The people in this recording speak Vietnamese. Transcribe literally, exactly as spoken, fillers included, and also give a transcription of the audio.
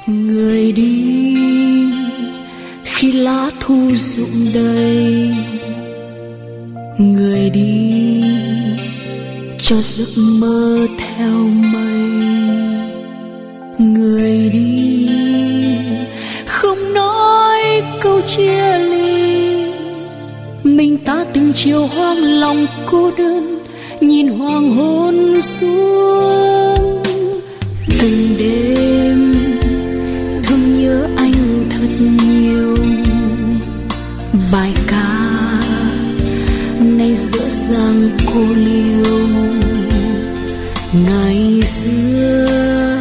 Người đi khi lá thu rụng đầy, người đi cho giấc mơ theo mây. Người đi không nói câu chia ly, mình ta từng chiều hoang lòng cô đơn nhìn hoàng hôn xuống. Từng đêm thương nhớ anh thật nhiều, bài ca nay dở dang cô liêu. Ngày xưa